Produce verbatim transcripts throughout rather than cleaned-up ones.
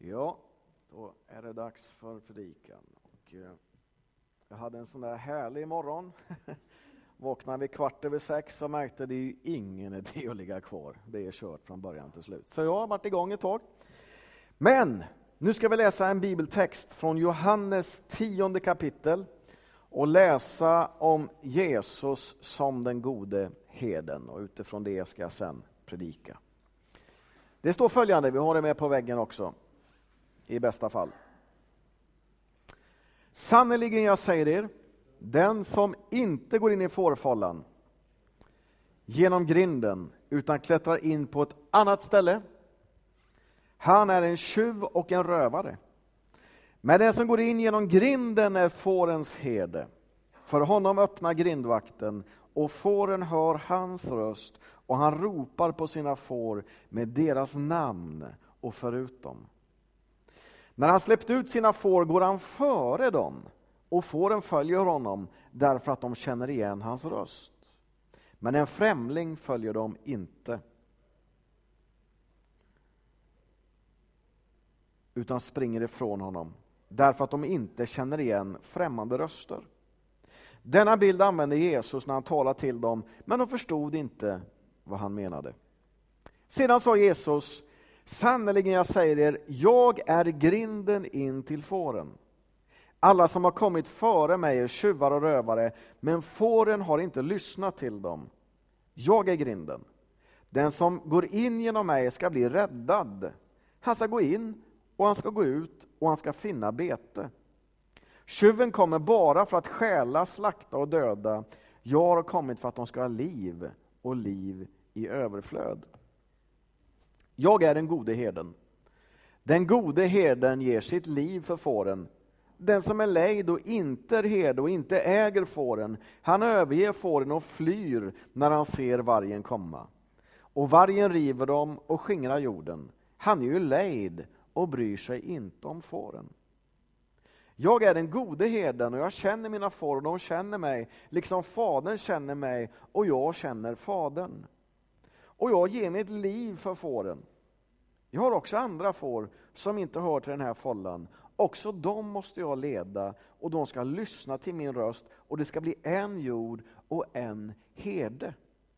Ja, då är det dags för predikan. Och, eh, jag hade en sån där härlig morgon. Vaknade vid kvart över sex och märkte det är ju ingen idé att ligga kvar. Det är kört från början till slut. Så jag har varit igång ett tag. Men nu ska vi läsa en bibeltext från Johannes tionde kapitel och läsa om Jesus som den gode herden. Och utifrån det ska jag sen predika. Det står följande, vi har det med på väggen också. I bästa fall. Sannoliken jag säger er, den som inte går in i fårfållan genom grinden utan klättrar in på ett annat ställe, han är en tjuv och en rövare. Men den som går in genom grinden är fårens herde. För honom öppnar grindvakten och fåren hör hans röst och han ropar på sina får med deras namn och förutom. När han släppt ut sina får går han före dem och fåren följer honom därför att de känner igen hans röst. Men en främling följer dem inte. Utan springer ifrån honom därför att de inte känner igen främmande röster. Denna bild använde Jesus när han talade till dem, men de förstod inte vad han menade. Sedan sa Jesus: sannoliken jag säger er, jag är grinden in till fåren. Alla som har kommit före mig är tjuvar och rövare, men fåren har inte lyssnat till dem. Jag är grinden. Den som går in genom mig ska bli räddad. Han ska gå in och han ska gå ut och han ska finna bete. Tjuven kommer bara för att stjäla, slakta och döda. Jag har kommit för att de ska ha liv och liv i överflöd. Jag är den gode herden. Den gode herden ger sitt liv för fåren. Den som är lejd och inte är herde och inte äger fåren, han överger fåren och flyr när han ser vargen komma. Och vargen river dem och skingrar jorden. Han är ju lejd och bryr sig inte om fåren. Jag är den gode herden och jag känner mina får och de känner mig, liksom fadern känner mig och jag känner fadern. Och jag ger mitt liv för fåren. Jag har också andra får som inte hör till den här fållan. Också de måste jag leda och de ska lyssna till min röst och det ska bli en jord och en herde.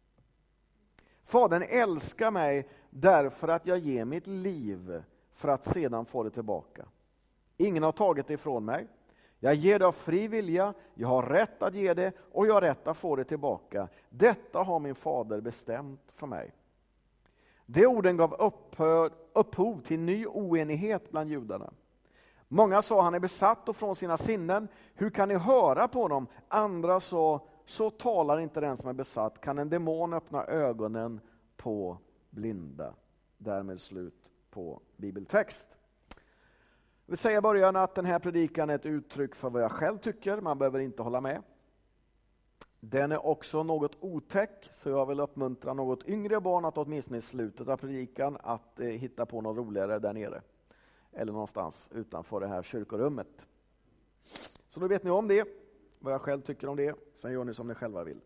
Fadern älskar mig därför att jag ger mitt liv för att sedan få det tillbaka. Ingen har tagit det ifrån mig. Jag ger det av fri vilja, jag har rätt att ge det och jag har rätt att få det tillbaka. Detta har min fader bestämt för mig. De orden gav upphör, upphov till ny oenighet bland judarna. Många sa han är besatt och från sina sinnen. Hur kan ni höra på dem? Andra sa, så talar inte den som är besatt. Kan en demon öppna ögonen på blinda? Därmed slut på bibeltext. Jag vill säga i början att den här predikan är ett uttryck för vad jag själv tycker. Man behöver inte hålla med. Den är också något otäck, så jag vill uppmuntra något yngre barn att åtminstone i slutet av predikan att eh, hitta på något roligare där nere. Eller någonstans utanför det här kyrkorummet. Så då vet ni om det, vad jag själv tycker om det. Sen gör ni som ni själva vill.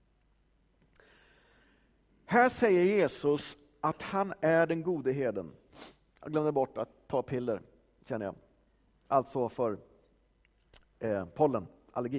Här säger Jesus att han är den gode herden. Jag glömde bort att ta piller, känner jag. Alltså för eh, pollen, allergi.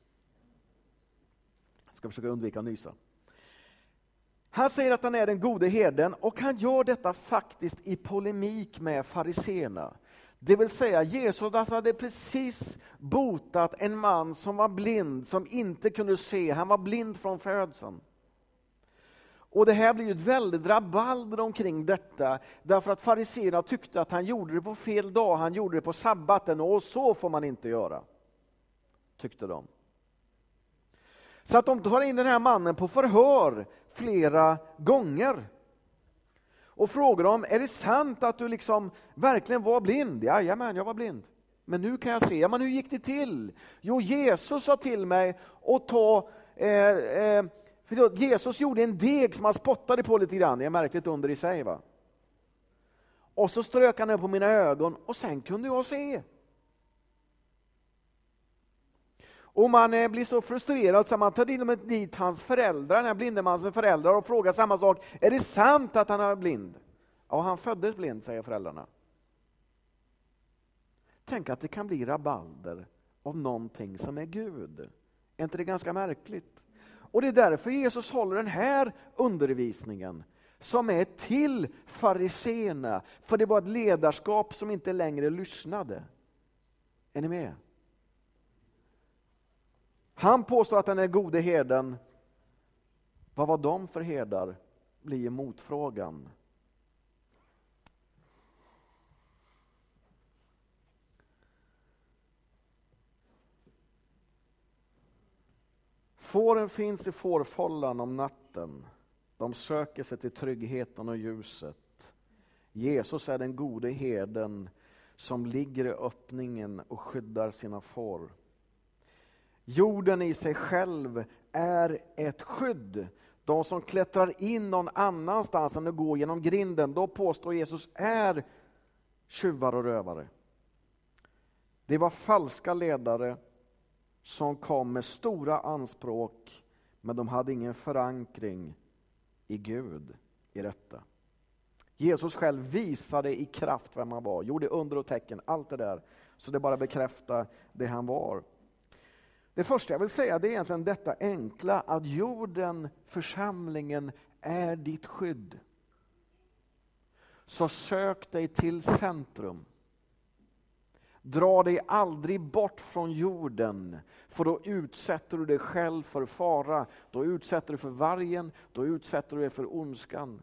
Jag ska försöka undvika att nysa. Han säger att han är den gode herden och han gör detta faktiskt i polemik med fariseerna. Det vill säga Jesus hade precis botat en man som var blind, som inte kunde se. Han var blind från födseln. Och det här blir ju ett väldigt rabalder omkring detta. Därför att fariseerna tyckte att han gjorde det på fel dag. Han gjorde det på sabbaten och så får man inte göra. Tyckte de. Så att de tar in den här mannen på förhör flera gånger. Och frågar dem, är det sant att du liksom verkligen var blind? Jajamän, jag var blind. Men nu kan jag se, ja, men hur gick det till? Jo, Jesus sa till mig att ta... Eh, eh, för Jesus gjorde en deg som han spottade på lite grann. Det är märkligt under i sig, va? Och så strök han ner på mina ögon och sen kunde jag se. Och man eh, blir så frustrerad så man tar in dit hans föräldrar, den här blindemannens föräldrar, och frågar samma sak. Är det sant att han är blind? Ja, han föddes blind, säger föräldrarna. Tänk att det kan bli rabalder av någonting som är Gud. Är inte det ganska märkligt? Och det är därför Jesus håller den här undervisningen som är till fariséerna. För det var ett ledarskap som inte längre lyssnade. Är ni med? Han påstår att den är gode herden. Vad var de för herdar? Blir motfrågan. Fåren finns i fårfållan om natten. De söker sig till tryggheten och ljuset. Jesus är den gode herden som ligger i öppningen och skyddar sina får. Jorden i sig själv är ett skydd. De som klättrar in någon annanstans än att gå genom grinden, då påstår Jesus är tjuvar och rövare. Det var falska ledare som kom med stora anspråk, men de hade ingen förankring i Gud i detta. Jesus själv visade i kraft vem han var, gjorde under och tecken, allt det där. Så det bara bekräftar det han var. Det första jag vill säga det är egentligen detta enkla, att jorden, församlingen, är ditt skydd. Så sök dig till centrum. Dra dig aldrig bort från jorden, för då utsätter du dig själv för fara. Då utsätter du för vargen, då utsätter du dig för ondskan.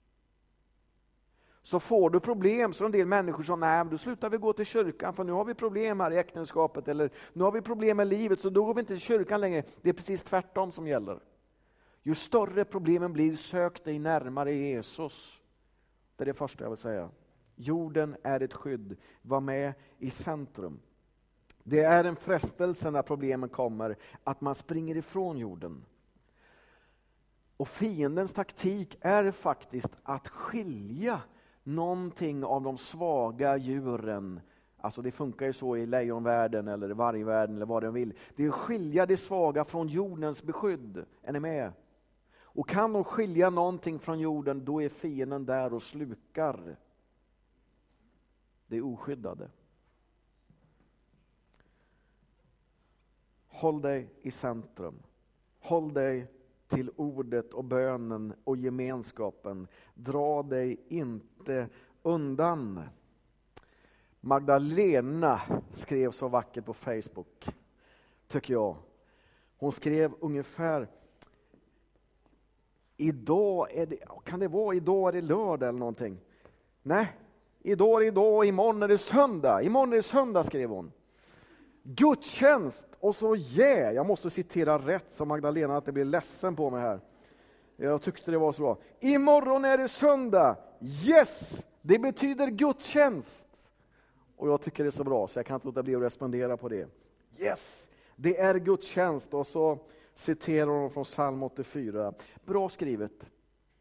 Så får du problem, så en del människor som nej, då slutar vi gå till kyrkan för nu har vi problem här i äktenskapet, eller nu har vi problem med livet så då går vi inte till kyrkan längre. Det är precis tvärtom som gäller. Ju större problemen blir, sök dig närmare Jesus. Det är det första jag vill säga. Jorden är ett skydd, var med i centrum. Det är en frestelse när problemen kommer att man springer ifrån jorden. Och fiendens taktik är faktiskt att skilja någonting av de svaga djuren. Alltså det funkar ju så i lejonvärlden eller vargvärlden eller vad de vill. Det är att skilja det svaga från jordens beskydd. Är ni med? Och kan de skilja någonting från jorden, då är fienden där och slukar det är oskyddade. Håll dig i centrum. Håll dig till ordet och bönen och gemenskapen. Dra dig inte undan. Magdalena skrev så vackert på Facebook, tycker jag. Hon skrev ungefär: idag är det, kan det vara idag är det lördag eller någonting? Nej, idag är det idag, imorgon är det söndag. Imorgon är det söndag, skrev hon. Gudstjänst och så yeah, jag måste citera rätt så Magdalena att det blir ledsen på mig här. Jag tyckte det var så bra. Imorgon är det söndag. Yes, det betyder gudstjänst. Och jag tycker det är så bra så jag kan inte låta bli att respondera på det. Yes, det är gudstjänst. Och så citerar hon från psalm åttiofyra. Bra skrivet.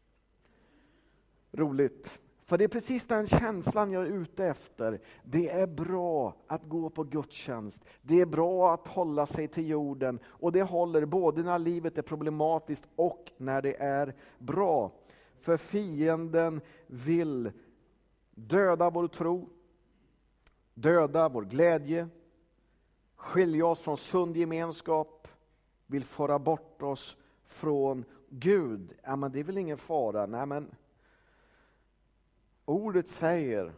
Roligt. För det är precis den känslan jag är ute efter. Det är bra att gå på gudstjänst. Det är bra att hålla sig till jorden. Och det håller både när livet är problematiskt och när det är bra. För fienden vill döda vår tro. Döda vår glädje. Skilja oss från sund gemenskap. Vill föra bort oss från Gud. Ja, men det är väl ingen fara. Nej, men ordet säger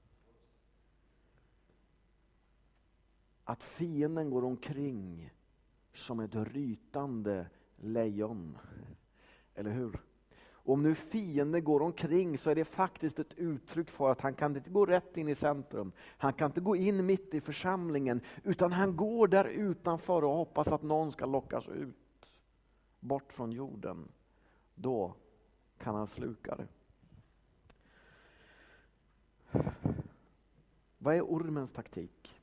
att fienden går omkring som ett rytande lejon. Eller hur? Och om nu fienden går omkring så är det faktiskt ett uttryck för att han kan inte gå rätt in i centrum. Han kan inte gå in mitt i församlingen, utan han går där utanför och hoppas att någon ska lockas ut. Bort från jorden. Då kan han sluka det. Vad är ormens taktik?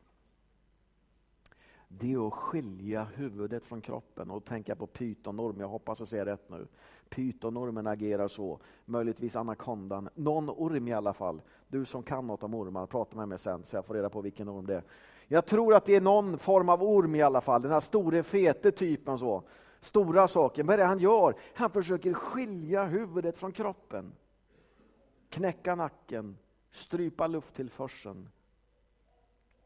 Det är att skilja huvudet från kroppen och tänka på pytonorm. Jag hoppas att säga rätt nu. Pytonormen agerar så. Möjligtvis anakondan. Någon orm i alla fall. Du som kan något om ormar, prata med mig sen så jag får reda på vilken orm det är. Jag tror att det är någon form av orm i alla fall. Den här stora fete typen så. Stora saker. Vad är det han gör? Han försöker skilja huvudet från kroppen. Knäcka nacken. Strypa lufttillförseln.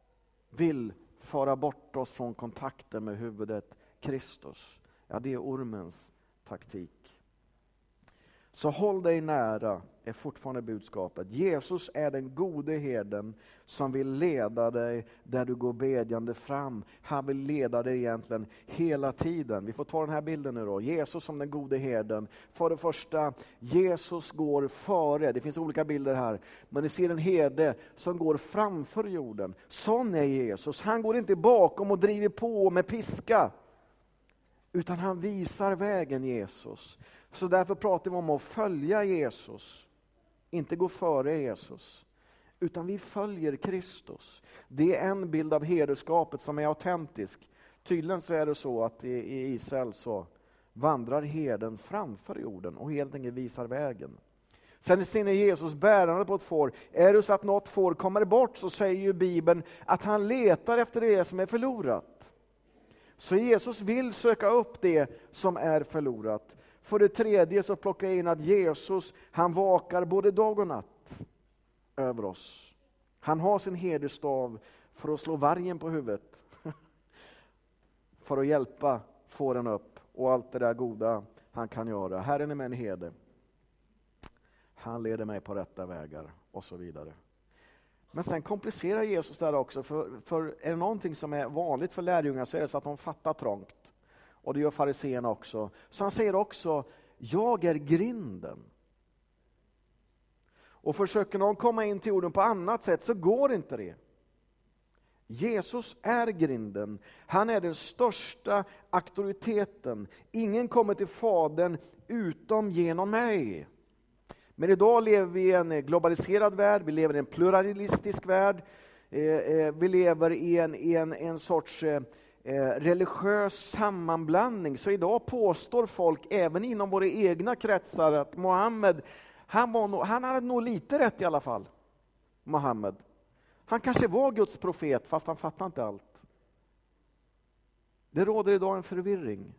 vill föra bort oss från kontakten med huvudet Kristus. Ja, det är ormens taktik. Så håll dig nära är fortfarande budskapet. Jesus är den gode herden som vill leda dig där du går bedjande fram. Han vill leda dig egentligen hela tiden. Vi får ta den här bilden nu då. Jesus som den gode herden. För det första, Jesus går före. Det finns olika bilder här. Men ni ser en herde som går framför jorden. Sån är Jesus. Han går inte bakom och driver på med piska. Utan han visar vägen, Jesus. Så därför pratar vi om att följa Jesus. Inte gå före Jesus. Utan vi följer Kristus. Det är en bild av herdeskapet som är autentisk. Tydligen så är det så att i, i Israel så vandrar herden framför jorden och helt enkelt visar vägen. Sen ser ni Jesus bärande på ett får. Är det så att något får kommer bort, så säger ju Bibeln att han letar efter det som är förlorat. Så Jesus vill söka upp det som är förlorat. För det tredje så plockar jag in att Jesus, han vakar både dag och natt över oss. Han har sin herdestav för att slå vargen på huvudet. För att hjälpa fåren upp och allt det där goda han kan göra. Herren är med en herde. Han leder mig på rätta vägar och så vidare. Men sen komplicerar Jesus där också. För, för är det någonting som är vanligt för lärjungar så är det så att de fattar trångt. Och det gör fariseerna också. Så han säger också, jag är grinden. Och försöker någon komma in till jorden på annat sätt så går inte det. Jesus är grinden. Han är den största auktoriteten. Ingen kommer till Fadern utom genom mig. Men idag lever vi i en globaliserad värld. Vi lever i en pluralistisk värld. Vi lever i en, i en, en sorts religiös sammanblandning. Så idag påstår folk även inom våra egna kretsar att Mohammed, han, var nog, han hade nog lite rätt i alla fall. Mohammed. Han kanske var Guds profet fast han fattar inte allt. Det råder idag en förvirring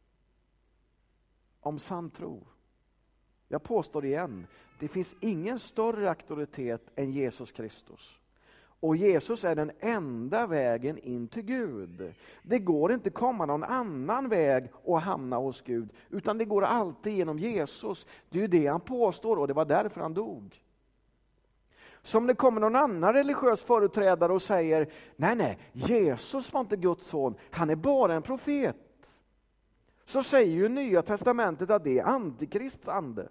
om sann tro. Jag påstår igen, det finns ingen större auktoritet än Jesus Kristus. Och Jesus är den enda vägen in till Gud. Det går inte komma någon annan väg och hamna hos Gud. Utan det går alltid genom Jesus. Det är ju det han påstår och det var därför han dog. Så om det kommer någon annan religiös företrädare och säger, nej nej, Jesus var inte Guds son, han är bara en profet. Så säger ju Nya testamentet att det är antikrists ande.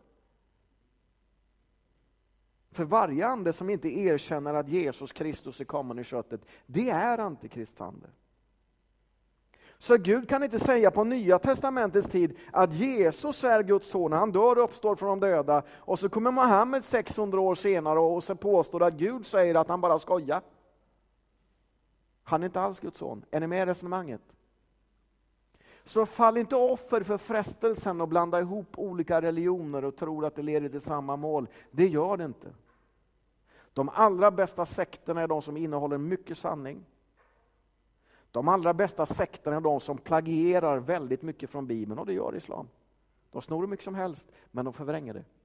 För varje ande som inte erkänner att Jesus Kristus är kommen i köttet, det är antikristande. Så Gud kan inte säga på Nya testamentets tid att Jesus är Guds son, han dör och uppstår från de döda. Och så kommer Mohammed sexhundra år senare och så påstår att Gud säger att han bara skojar. Han är inte alls Guds son. Är ni med i resonemanget? Så fall inte offer för frestelsen och blanda ihop olika religioner och tror att det leder till samma mål. Det gör det inte. De allra bästa sekterna är de som innehåller mycket sanning. De allra bästa sekterna är de som plagierar väldigt mycket från Bibeln, och det gör islam. De snor hur mycket som helst, men de förvränger det.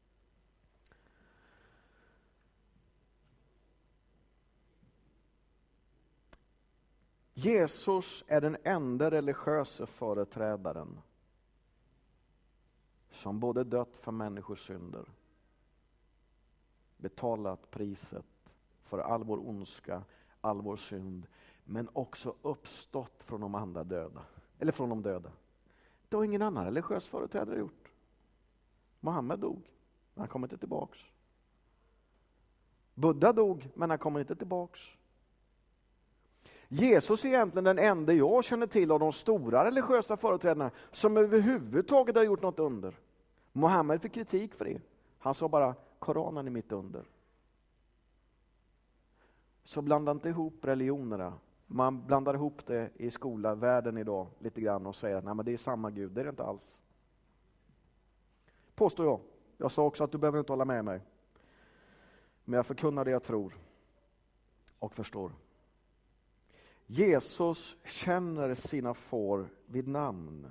Jesus är den enda religiösa företrädaren som både dött för människors synder, betalat priset för all vår ondska, all vår synd, men också uppstått från de andra döda, eller från de döda. Det har ingen annan religiös företrädare gjort. Mohammed dog, men han kommer inte tillbaks. Buddha dog, men han kommer inte tillbaks. Jesus är egentligen den enda jag känner till av de stora religiösa företrädarna som överhuvudtaget har gjort något under. Mohammed fick kritik för det. Han sa bara, Koranen är mitt under. Så blanda inte ihop religionerna. Man blandar ihop det i skolan, världen idag lite grann och säger att nej, men det är samma Gud. Det är det inte alls. Påstår jag. Jag sa också att du behöver inte hålla med mig. Men jag förkunnar det jag tror och förstår. Jesus känner sina får vid namn.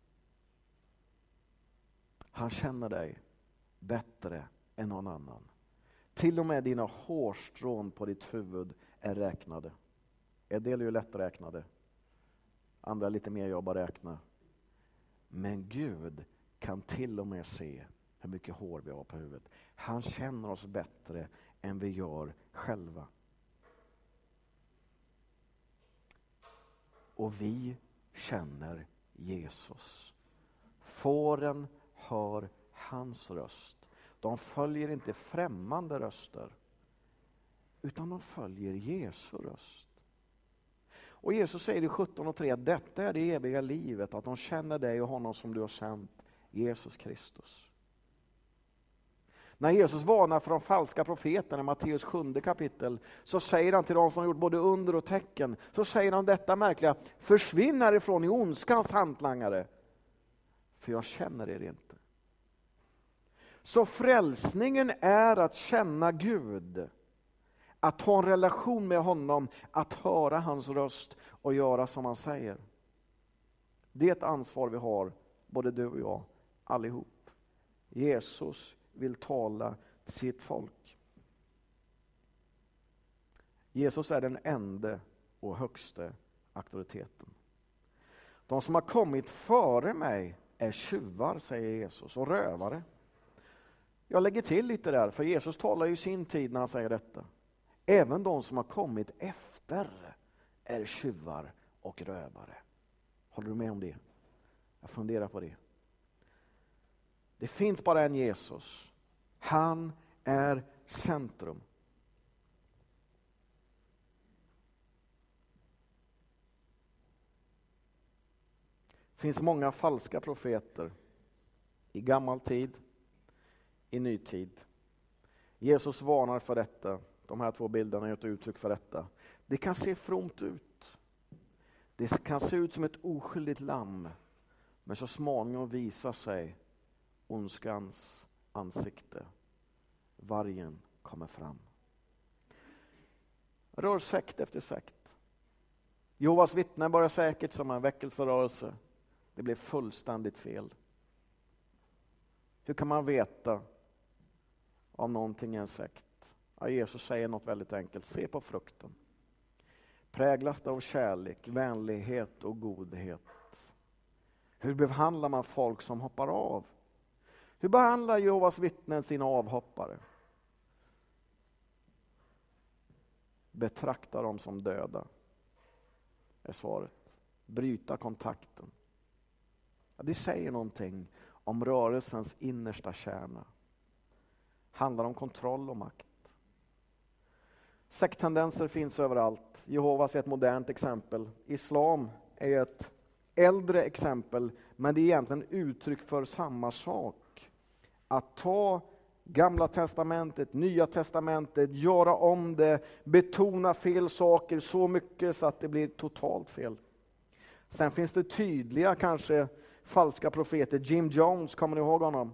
Han känner dig bättre än någon annan. Till och med dina hårstrån på ditt huvud är räknade. En del är ju lätträknade. Andra lite mer jobb att räkna. Men Gud kan till och med se hur mycket hår vi har på huvudet. Han känner oss bättre än vi gör själva. Och vi känner Jesus. Fåren hör hans röst. De följer inte främmande röster, utan de följer Jesu röst. Och Jesus säger i sjutton och tre att detta är det eviga livet, att de känner dig och honom som du har sänt, Jesus Kristus. När Jesus varnar för de falska profeterna i Matteus sjunde kapitel, så säger han till de som har gjort både under och tecken, så säger han detta märkliga: försvinn härifrån i ondskans hantlangare, för jag känner er inte. Så frälsningen är att känna Gud, att ha en relation med honom, att höra hans röst och göra som han säger. Det är ett ansvar vi har, både du och jag, allihop. Jesus vill tala till sitt folk. Jesus är den enda och högsta auktoriteten. De som har kommit före mig är tjuvar, säger Jesus, och rövare. Jag lägger till lite där, för Jesus talar ju i sin tid när han säger detta. Även de som har kommit efter är tjuvar och rövare. Håller du med om det? Jag funderar på det. Det finns bara en Jesus. Han är centrum. Det finns många falska profeter i gammal tid, i ny tid. Jesus varnar för detta. De här två bilderna är ett uttryck för detta. Det kan se fromt ut. Det kan se ut som ett oskyldigt lamm, men så småningom visar sig ondskans ansikte. Vargen kommer fram. Rör sekt efter sekt. Jehovas vittnen börjar säkert som en väckelserörelse. Det blev fullständigt fel. Hur kan man veta om någonting är en sekt? Ja, Jesus säger något väldigt enkelt. Se på frukten. Präglas det av kärlek, vänlighet och godhet? Hur behandlar man folk som hoppar av? Hur behandlar Jehovas vittnen sina avhoppare? Betrakta dem som döda, är svaret. Bryta kontakten. Ja, det säger någonting om rörelsens innersta kärna. Handlar om kontroll och makt. Sekttendenser finns överallt. Jehovas är ett modernt exempel. Islam är ett äldre exempel, men det är egentligen uttryck för samma sak. Att ta Gamla testamentet, Nya testamentet, göra om det, betona fel saker så mycket så att det blir totalt fel. Sen finns det tydliga, kanske falska profeter. Jim Jones, kommer ni ihåg honom?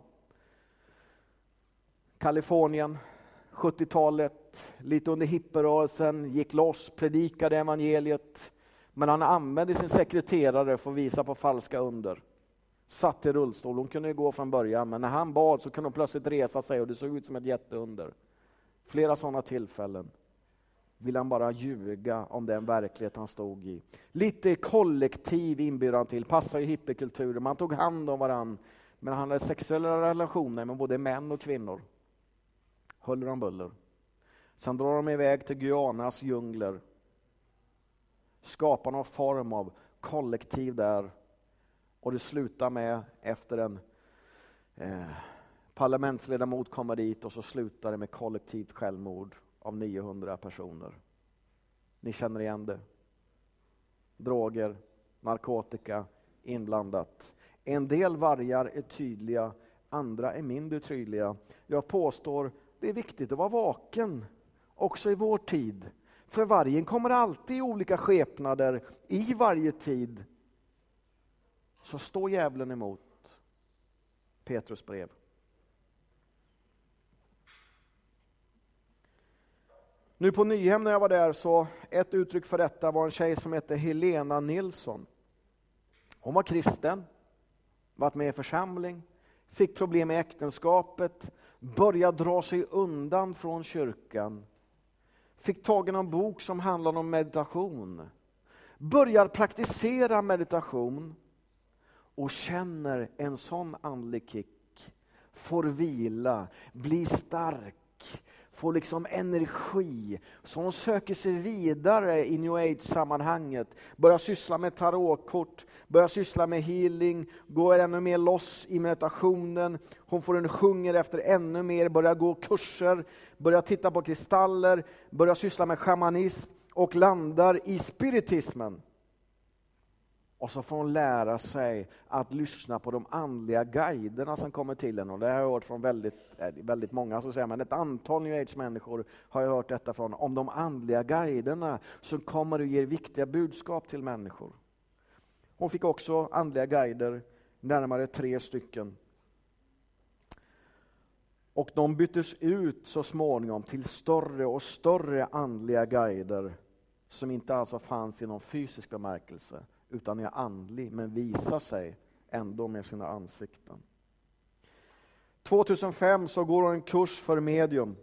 Kalifornien, sjuttiotalet, lite under hipperörelsen, gick loss, predikade evangeliet. Men han använde sin sekreterare för att visa på falska under. Satt i rullstol, hon kunde ju gå från början, men när han bad så kunde hon plötsligt resa sig och det såg ut som ett jätteunder. Flera sådana tillfällen vill han bara ljuga om den verklighet han stod i. Lite kollektiv inbjudan till, passar ju hippiekulturen, man tog hand om varann, men han hade sexuella relationer med både män och kvinnor. Huller om buller. Sen drar de iväg till Guyanas djungler. Skapar någon form av kollektiv där. Och det slutar med, efter en eh, parlamentsledamot kommer dit, och så slutar det med kollektivt självmord av niohundra personer. Ni känner igen det. Droger, narkotika inblandat. En del vargar är tydliga, andra är mindre tydliga. Jag påstår det är viktigt att vara vaken också i vår tid. För vargen kommer alltid i olika skepnader i varje tid. Så står djävulen emot. Petrus brev. Nu på Nyhem när jag var där, så ett uttryck för detta var en tjej som hette Helena Nilsson. Hon var kristen, varit med i församling, fick problem med äktenskapet, började dra sig undan från kyrkan. fick tag i en bok som handlar om meditation, börjar praktisera meditation och känner en sån andlig kick, får vila, blir stark, får liksom energi, så hon söker sig vidare i New Age-sammanhanget, börjar syssla med tarotkort, börjar syssla med healing, går ännu mer loss i meditationen, hon får en hunger efter ännu mer, börjar gå kurser, börjar titta på kristaller, börjar syssla med shamanism och landar i spiritismen. Och så får hon lära sig att lyssna på de andliga guiderna som kommer till henne. Och det har jag hört från väldigt, väldigt många, så att säga, men ett antal New Age-människor har jag hört detta från. Om de andliga guiderna som kommer och ger viktiga budskap till människor. Hon fick också andliga guider, närmare tre stycken. Och de byttes ut så småningom till större och större andliga guider som inte alltså fanns i någon fysisk bemärkelse, utan är andlig, men visar sig ändå med sina ansikten. tjugohundrafem så går hon en kurs för medium.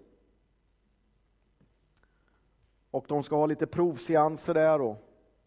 Och de ska ha lite provseanser där och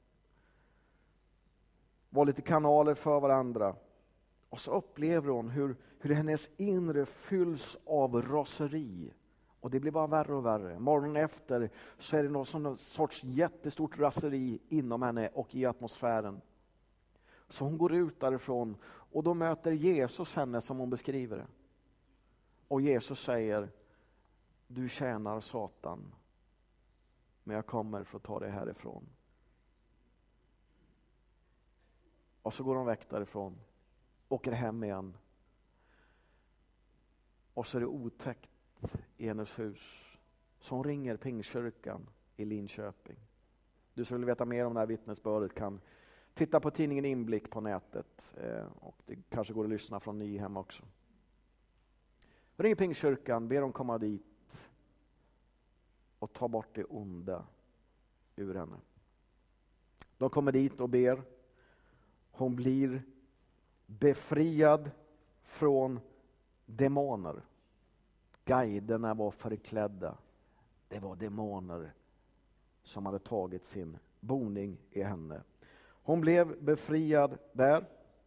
vara lite kanaler för varandra. Och så upplever hon hur, hur hennes inre fylls av raseri. Och det blir bara värre och värre. Morgonen efter så är det någon sån sorts jättestort raseri inom henne och i atmosfären. Så hon går ut därifrån och då möter Jesus henne som hon beskriver det. Och Jesus säger: du tjänar Satan, men jag kommer för att ta dig härifrån. Och så går hon väck därifrån, åker hem igen. Och så är det otäckt i hennes hus. Så hon ringer Pingstkyrkan i Linköping. Du som vill veta mer om det här vittnesbördet kan titta på tidningen Inblick på nätet. Eh, och det kanske går att lyssna från Nyhem också. Jag ringer Pingstkyrkan, ber dem komma dit och ta bort det onda ur henne. De kommer dit och ber. Hon blir befriad från demoner. Guiderna var förklädda. Det var demoner som hade tagit sin boning i henne. Hon blev befriad där.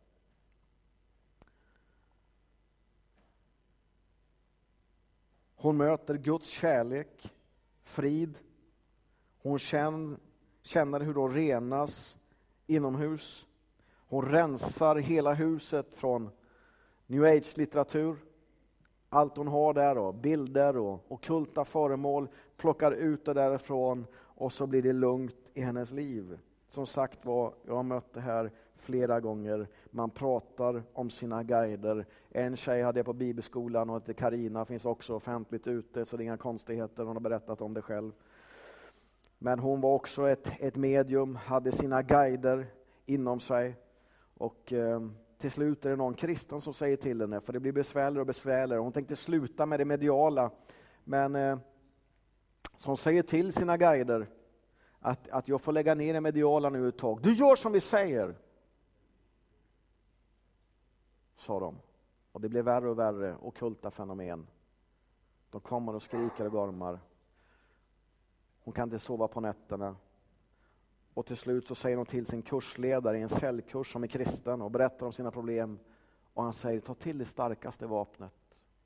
Hon möter Guds kärlek, frid. Hon känner, känner hur hon renas inomhus. Hon rensar hela huset från New Age-litteratur. Allt hon har där då, bilder och ockulta föremål, plockar ut det därifrån och så blir det lugnt i hennes liv. Som sagt var, jag har mött det här flera gånger. Man pratar om sina guider. En tjej hade jag på bibelskolan och heter Karina, finns också offentligt ute, så det är inga konstigheter, hon har berättat om det själv. Men hon var också ett, ett medium, hade sina guider inom sig. Och eh, till slut är det någon kristen som säger till henne, för det blir besvärligare och besvärligare. Hon tänkte sluta med det mediala, men eh, som säger till sina guider att, att jag får lägga ner det mediala nu ett tag. Du gör som vi säger, sa de. Och det blev värre och värre, ockulta fenomen. De kommer och skriker och gormar. Hon kan inte sova på nätterna. Och till slut så säger hon till sin kursledare i en cellkurs som är kristen och berättar om sina problem. Och han säger, ta till det starkaste vapnet.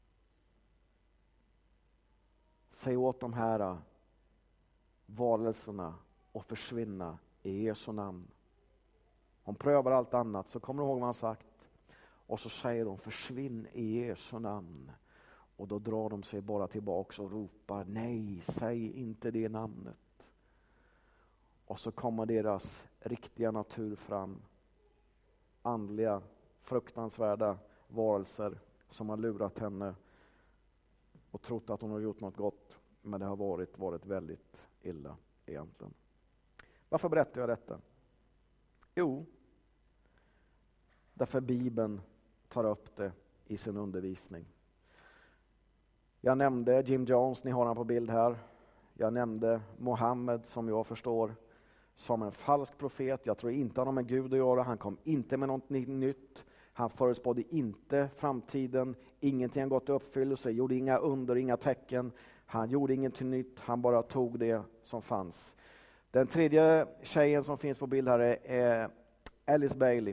Säg åt de här varelserna att försvinna i Jesu namn. Hon prövar allt annat, så kommer hon ihåg vad han sagt. Och så säger hon, försvinn i Jesu namn. Och då drar de sig bara tillbaka och ropar, nej, säg inte det namnet. Och så kommer deras riktiga natur fram. Andliga, fruktansvärda varelser som har lurat henne och trott att hon har gjort något gott. Men det har varit, varit väldigt illa egentligen. Varför berättar jag detta? Jo, därför Bibeln tar upp det i sin undervisning. Jag nämnde Jim Jones, ni har han på bild här. Jag nämnde Mohammed, som jag förstår som en falsk profet. Jag tror inte han har med Gud att göra. Han kom inte med något nytt. Han förutspådde inte framtiden. Ingenting har gått i uppfyllelse. Gjorde inga under, inga tecken. Han gjorde ingenting nytt, han bara tog det som fanns. Den tredje tjejen som finns på bild här är Alice Bailey.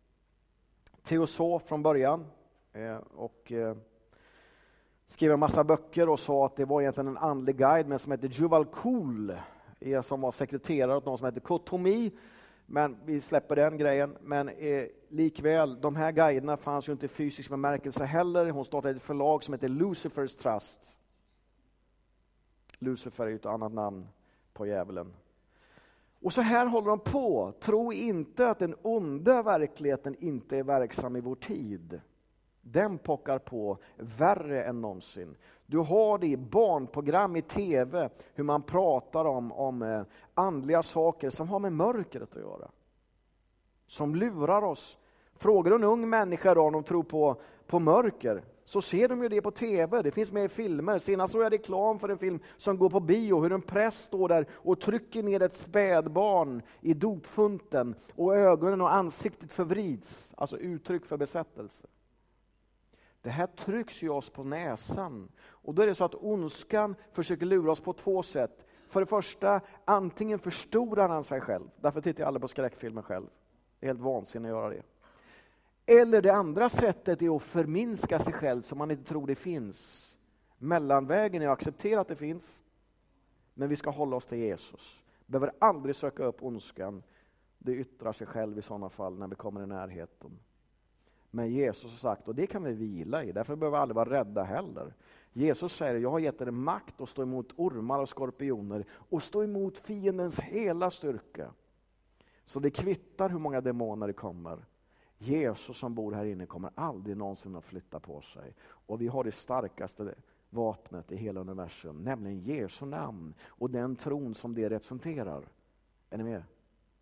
Teosof från början och skrev en massa böcker och sa att det var egentligen en andlig guide men som hette Juval Kuhl, som var sekreterare åt någon som hette Kotomi. Men vi släpper den grejen. Men eh, likväl, de här guiderna fanns ju inte i fysisk bemärkelse heller. Hon startade ett förlag som heter Lucifer's Trust. Lucifer är ju ett annat namn på djävulen. Och så här håller de på. Tro inte att den onda verkligheten inte är verksam i vår tid. Den pockar på värre än någonsin. Du har det i barnprogram i tv, hur man pratar om, om eh, andliga saker som har med mörkret att göra. Som lurar oss. Frågar du en ung människa då om de tror på, på mörker, så ser de ju det på tv. Det finns med i filmer. Senast såg jag reklam för en film som går på bio, hur en präst står där och trycker ner ett spädbarn i dopfunten och ögonen och ansiktet förvrids. Alltså uttryck för besättelse. Det här trycks ju oss på näsan. Och då är det så att ondskan försöker lura oss på två sätt. För det första, antingen förstorar han sig själv. Därför tittar jag aldrig på skräckfilmer själv. Det är helt vansinnigt att göra det. Eller det andra sättet är att förminska sig själv så man inte tror det finns. Mellanvägen är att acceptera att det finns. Men vi ska hålla oss till Jesus. Behöver aldrig söka upp ondskan. Det yttrar sig själv i sådana fall när vi kommer i närheten. Men Jesus har sagt, och det kan vi vila i, därför behöver vi aldrig vara rädda heller. Jesus säger, jag har gett er makt att stå emot ormar och skorpioner och stå emot fiendens hela styrka. Så det kvittar hur många demoner det kommer. Jesus som bor här inne kommer aldrig någonsin att flytta på sig. Och vi har det starkaste vapnet i hela universum, nämligen Jesu namn och den tron som det representerar. Är ni med?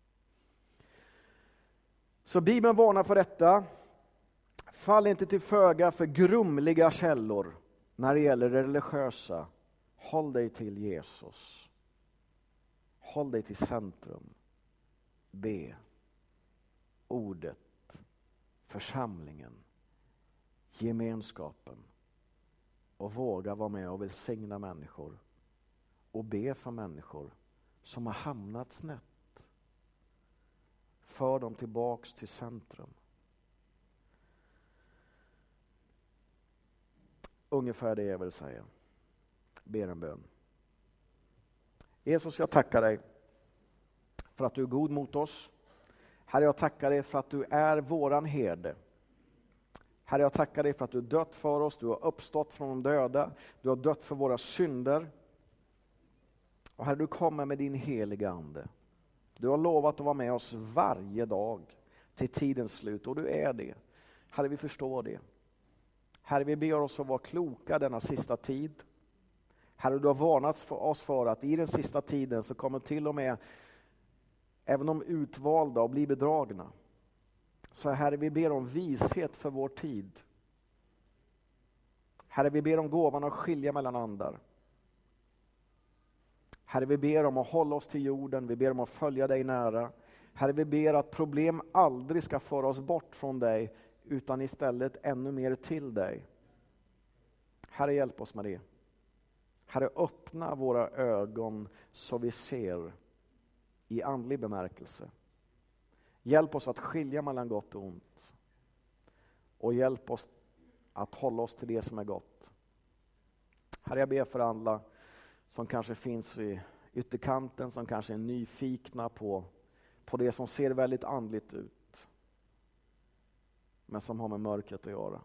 Så Bibeln varnar för detta. Fall inte till föga för grumliga källor när det gäller det religiösa. Håll dig till Jesus. Håll dig till centrum. Be. Ordet. Församlingen. Gemenskapen. Och våga vara med och välsigna människor. Och be för människor som har hamnat snett. För dem tillbaks till centrum. Ungefär det jag vill säga. Ber en bön. Jesus, jag tackar dig för att du är god mot oss. Herre, jag tackar dig för att du är våran herde. Herre, jag tackar dig för att du har dött för oss. Du har uppstått från de döda. Du har dött för våra synder. Och Herre, du kommer med din heliga ande. Du har lovat att vara med oss varje dag till tidens slut. Och du är det. Herre, vi förstår det. Herre, vi ber oss att vara kloka denna sista tid. Herre, du har varnat för oss för att i den sista tiden så kommer till och med även de utvalda att bli bedragna. Så Herre, vi ber om vishet för vår tid. Herre, vi ber om gåvan att skilja mellan andar. Herre, vi ber om att hålla oss till jorden. Vi ber om att följa dig nära. Herre, vi ber att problem aldrig ska föra oss bort från dig, utan istället ännu mer till dig. Herre, hjälp oss med det. Herre, öppna våra ögon så vi ser i andlig bemärkelse. Hjälp oss att skilja mellan gott och ont. Och hjälp oss att hålla oss till det som är gott. Herre, jag ber för alla som kanske finns i ytterkanten, som kanske är nyfikna på, på det som ser väldigt andligt ut, men som har med mörkret att göra.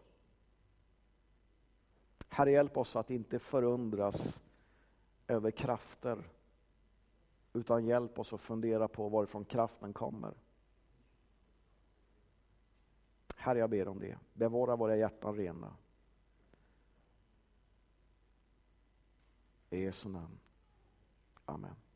Herre, hjälp oss att inte förundras över krafter, utan hjälp oss att fundera på varifrån kraften kommer. Herre, jag ber om det. Bevara våra hjärtan rena. I Jesu namn. Amen.